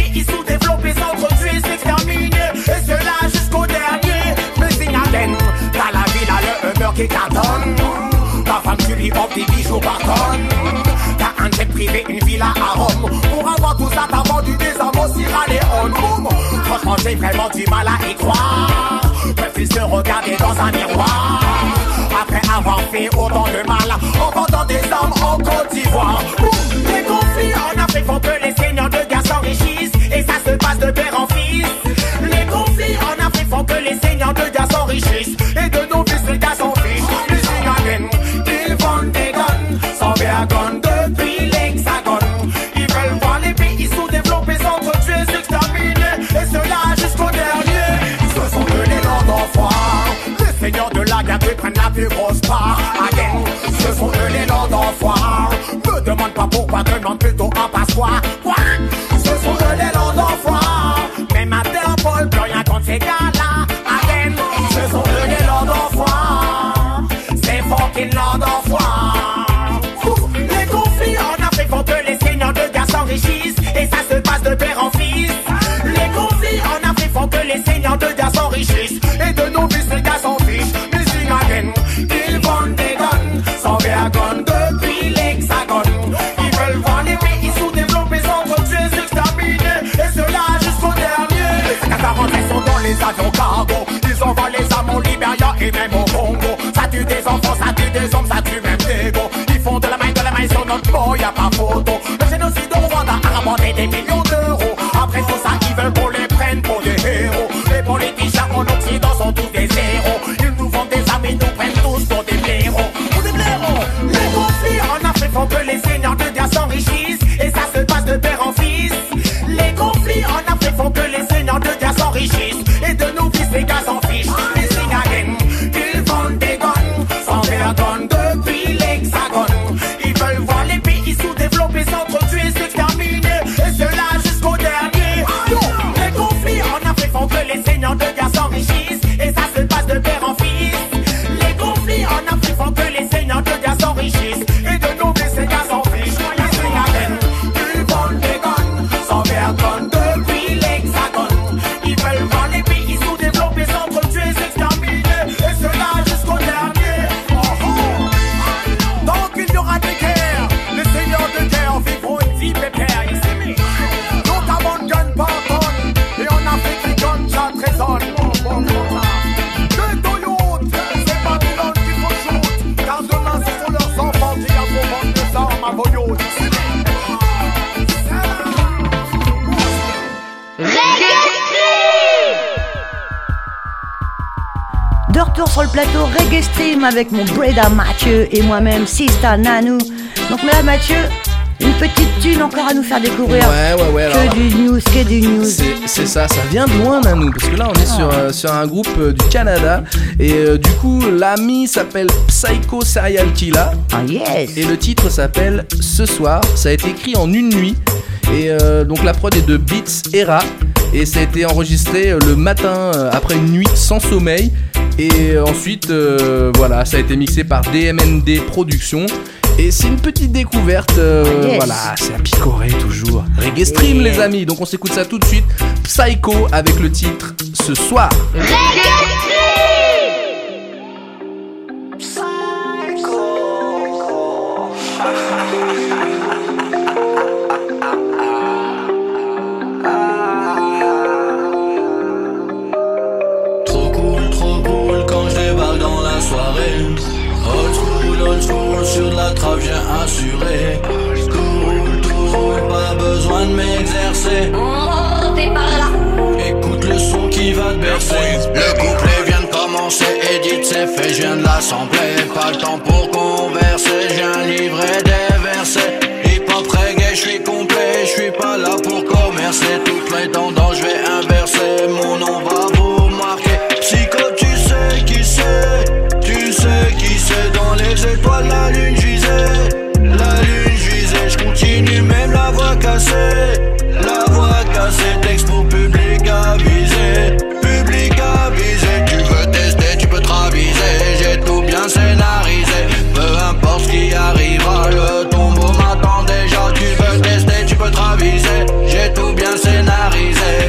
tes bijoux par tonnes. T'as un jet privé, une villa à Rome. Pour avoir tout ça, t'as vendu des hommes au Sierra Leone. Boum. Franchement, j'ai vraiment du mal à y croire. Peuvent-ils se regarder dans un miroir après avoir fait autant de mal en vendant des armes en Côte d'Ivoire? Les conflits en Afrique font que les seigneurs de guerre s'enrichissent et ça se passe de père en fils. Les conflits en Afrique font que les seigneurs de guerre s'enrichissent et de nos fils les gars s'en fichent. Les Singalen, ils vendent des guns sans vergogne depuis l'Hexagone. Ils veulent voir les pays sous-développés s'entretuer, s'exterminer et cela jusqu'au dernier. Ce sont eux les lords d'enfoirés, les seigneurs de la guerre qui prennent la plus grosse part. Again, ce sont eux les lords d'enfoirés. Me demande pas pourquoi, demande plutôt un passoire. Quoi? Ce sont eux les lords d'enfoirés. Même Interpol, plus rien contre ces gars-là. Again, ce sont eux les lords d'enfoirés. C'est fucking lords d'enfoirés. Les conflits en Afrique font que les seigneurs de guerre s'enrichissent et ça se passe de père en fils. Les conflits en Afrique font que les seigneurs de guerre s'enrichissent et de nos fils les gars s'en fichent. Missing again, ils vendent des guns sans vergogne depuis l'Hexagone. Ils veulent voir les pays sous-développés s'entretuer, s'exterminer et cela jusqu'au dernier. Les quarante sont dans les avions cargo. Ils envoient les armes au Libéria et même au Congo. Ça tue des enfants, ça tue des hommes, ça tue même des gos. Ils font de la main, de la main sur notre peau, y'a pas photo. Le génocide au Rwanda a rapporté des millions d'euros. Après tout ça, ils veulent qu'on les prenne pour des héros. Les politiciens en Occident sont tous des héros. Ils nous vendent des armes, ils nous prennent tous pour des blaireaux. Pour des blaireaux. Les conflits en Afrique font que les seigneurs de guerre s'enrichissent et ça se passe de père en fils. Les conflits en Afrique font que les seigneurs de guerre s'enrichissent et de nos fils les gars s'en fichent. Les Singalen, ils vendent des guns sans vergogne depuis l'Hexagone. Ils veulent voir les pays sous-développés s'entretuer, s'exterminer et cela jusqu'au dernier. Yo, les conflits en Afrique font que les seigneurs de guerre s'enrichissent et ça se passe de père en fils. Les conflits en Afrique font que les seigneurs de guerre s'enrichissent et de nos fils les gars s'en fichent. Les Singalen, ils vendent des guns sans vergogne depuis l'Hexagone. Ils veulent voir les pays sous-développés s'entretuer, s'exterminer et cela jusqu'au dernier. Oh, oh. Donc il y aura des guerres, les seigneurs de guerre vivront une vie pépère. You see me? Notamment gun par tonne et en Afrique les guns ça résonnent. Oh, oh, oh. De Toyota, c'est Babylone qu'il faut shoot, car demain ce sont leurs enfants qui vont vendre des armes à vos yachts. De retour sur le plateau Reggae Stream avec mon Breda Mathieu et moi-même Sista Nanou. Donc là Mathieu, une petite tune encore à nous faire découvrir. Ouais ouais ouais. Que alors, du news, que du news. C'est, c'est ça, ça vient de loin Nanou, parce que là on est oh. sur, euh, sur un groupe euh, du Canada. Et euh, du coup l'ami s'appelle Psycho Serial Killa. Ah yes. Et le titre s'appelle Ce Soir. Ça a été écrit en une nuit. Et euh, donc la prod est de Beats Era. Et ça a été enregistré euh, le matin euh, après une nuit sans sommeil. Et ensuite, euh, voilà, ça a été mixé par D M N D Productions. Et c'est une petite découverte, euh, yes. Voilà, c'est à picorer toujours. Reggae Stream, yeah. Les amis, donc on s'écoute ça tout de suite. Psycho avec le titre Ce Soir. Reggae Stream. Sur de la trappe j'ai assuré. Cool, tout, pas besoin de m'exercer. Oh, t'es par là. Écoute le son qui va te bercer. Le couplet vient de commencer, Edith c'est fait, je viens de l'assembler. Pas le temps pour converser, j'ai un livret des versets. Hip-hop reggae, je suis complet, je suis pas là pour commercer. Toutes les tendances, je vais inverser, mon nom va vous marquer. Psycho, tu sais qui c'est, tu sais qui c'est. Dans les étoiles, la lune visée, la lune visée. Je continue même la voix cassée, la voix cassée. Texte pour public avisé, public avisé. Tu veux tester, tu peux te raviser. J'ai tout bien scénarisé, peu importe ce qui arrivera. Le tombeau m'attend déjà. Tu veux tester, tu peux te raviser. J'ai tout bien scénarisé.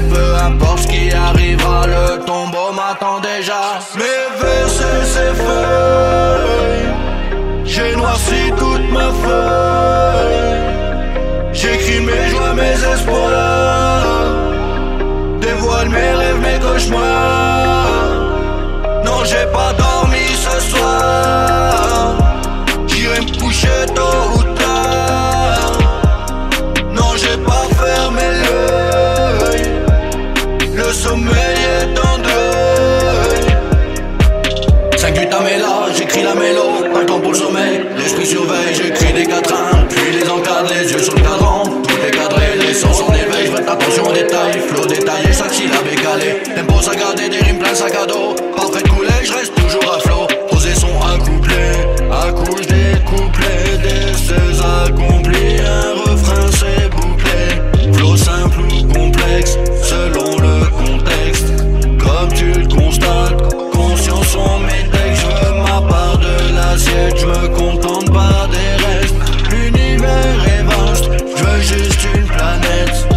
cauchemars. Non, j'ai pas dormi ce soir. J'irai me coucher tôt ou tard. Non, j'ai pas fermé l'œil. Le sommeil est en deuil. cinq gutaméla, j'écris la mélo. Pas le temps pour le sommeil, l'esprit surveille. J'écris des quatrains, puis les encadre, les yeux sur le cadran. Tout est cadré, les sens en éveil. J'prête attention aux détails, flow détaillé, chaque syllabe est calée. Tempo saccadé, des rimes plein sac à dos. Pas près de couler, j'reste toujours à flot. Posé son un couplet, accouche des couplets. Des seize accomplis, un refrain c'est bouclé. Flow simple ou complexe, selon le contexte. Comme tu le constates, conscients sont mes textes. J'veux ma part de l'assiette, j'me contente pas des restes. L'univers est vaste, j'veux juste une planète.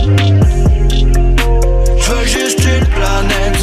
J'veux juste une planète.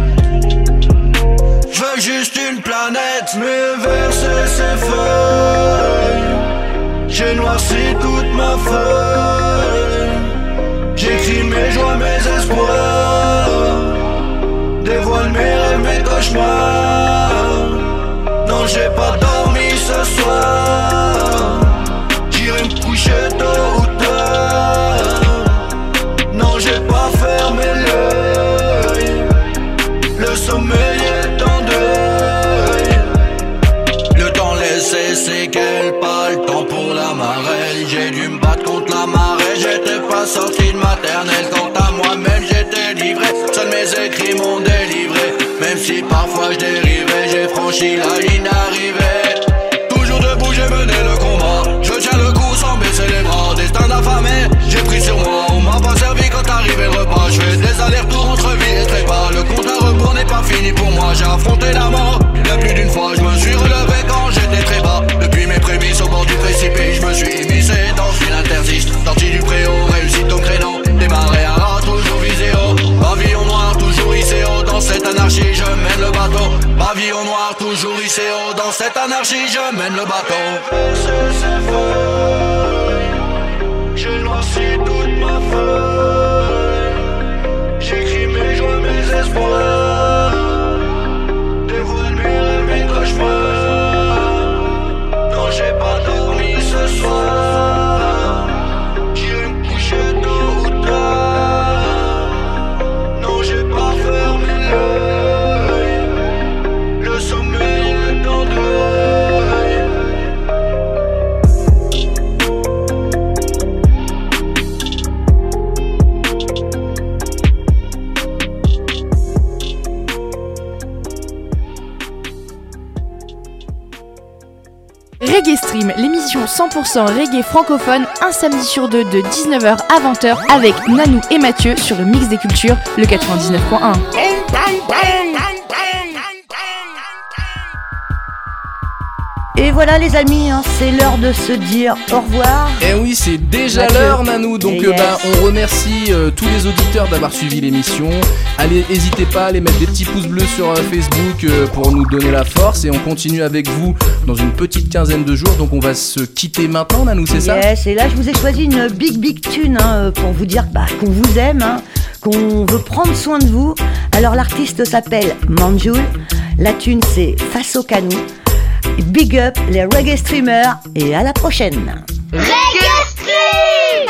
J'veux juste une planète. Mes versets ces feuilles, j'ai noirci toute ma feuille. J'écris mes joies, mes espoirs, dévoile mes rêves, mes cauchemars. Non, j'ai pas dormi ce soir. J'irai me coucher tôt ou tard. Non, j'ai pas fermé l'œil. Le sommeil est en deuil. Le temps laisse ses séquelles, pas le temps pour la marelle. J'ai dû me battre contre la marée, j'étais pas sorti de maternelle. Quant à moi-même j'étais livré, seuls mes écrits m'ont délivré. Même si parfois je dérivais, j'ai franchi la ligne d'arrivée. Toujours debout j'ai mené le combat, je tiens le coup sans baisser les bras. Destin d'affamé, j'ai pris sur moi, on m'a pas servi quand arrivait le repas. Je fais des allers-retours entre vie et trépas. Le compte à rebours n'est pas fini pour moi, j'ai affronté la mort bien plus d'une fois. Je me suis relevé quand j'étais très bas. Depuis mes prémices au bord du précipice, je me suis immiscé dans une interstice. Sorti du préau, réussite au créneau, démarré à ras, toujours visé haut. Pavillon noir, toujours hissé haut. Dans cette anarchie, je mène le bateau. Pavillon noir, toujours hissé haut. Dans cette anarchie, je mène le bateau. C'est ces feuilles, j'ai noirci toute ma feuille. J'écris mes joies, mes espoirs, dévoile mes rêves, mes cauchemars. Non, j'ai pas dormi ce soir. J'irai me coucher tôt ou tard. Non, j'ai pas fermé l'œil. Le sommeil est en deuil. Reggae Stream, l'émission cent pour cent reggae francophone, un samedi sur deux de dix-neuf heures à vingt heures avec Nanou et Mathieu sur le Mix des Cultures, le quatre-vingt-dix-neuf point un. Et voilà les amis, hein, c'est l'heure de se dire au revoir. Et oui, c'est déjà Mathieu. l'heure, Nanou. Donc Et euh, yes. bah, on remercie euh, tous les auditeurs d'avoir suivi l'émission. Allez, n'hésitez pas à aller mettre des petits pouces bleus sur euh, Facebook euh, pour nous donner la force. Et on continue avec vous dans une petite quinzaine de jours. Donc on va se quitter maintenant, Nanou, c'est ça? Yes, et là je vous ai choisi une big big tune hein, pour vous dire bah, qu'on vous aime, hein, qu'on veut prendre soin de vous. Alors l'artiste s'appelle Manjul, la tune c'est Face au Canou. Big up les reggae streamers et à la prochaine. Reggae Stream!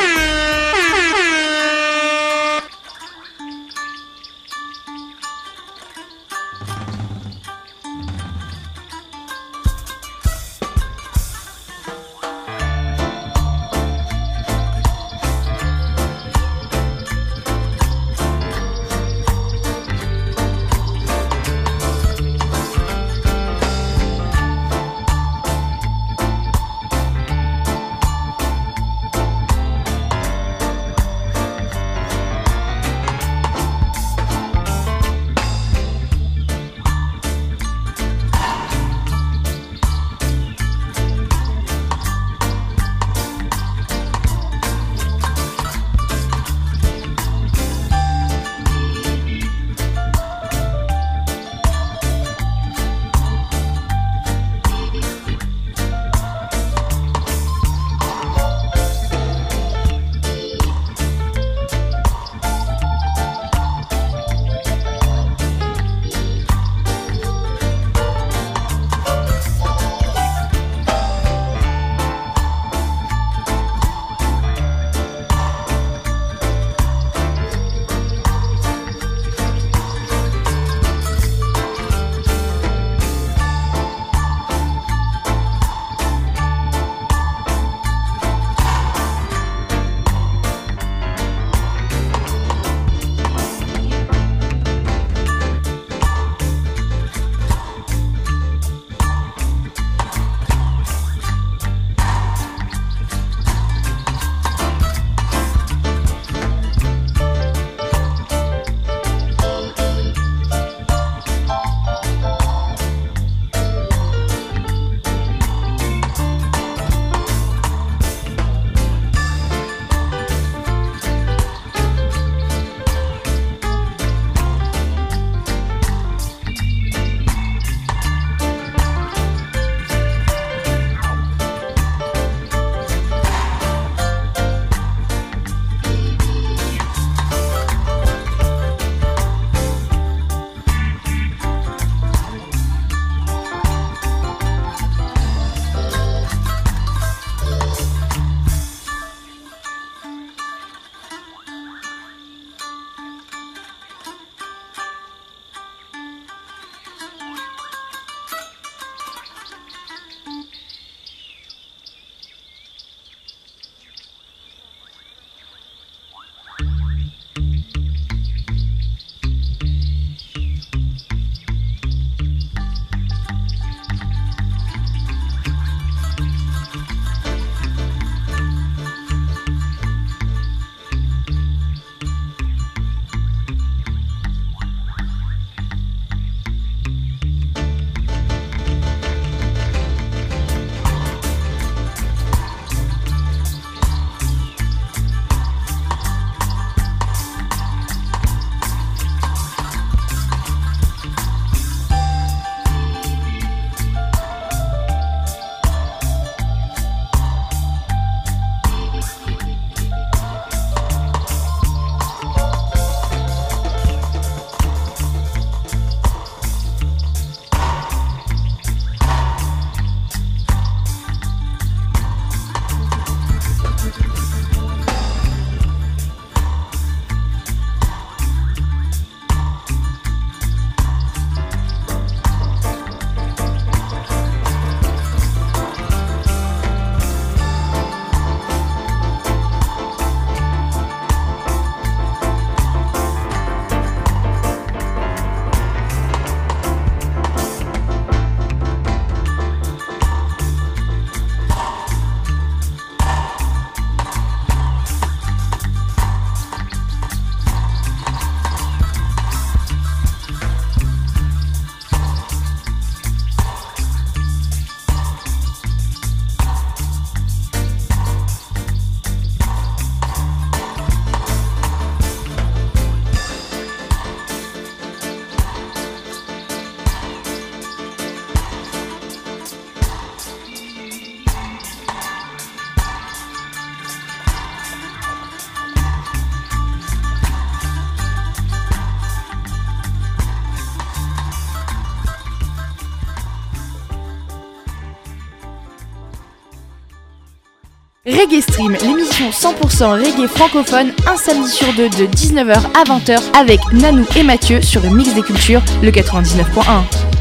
Reggae Stream, l'émission cent pour cent reggae francophone, un samedi sur deux de dix-neuf heures à vingt heures avec Nanou et Mathieu sur le Mix des Cultures, le quatre-vingt-dix-neuf point un.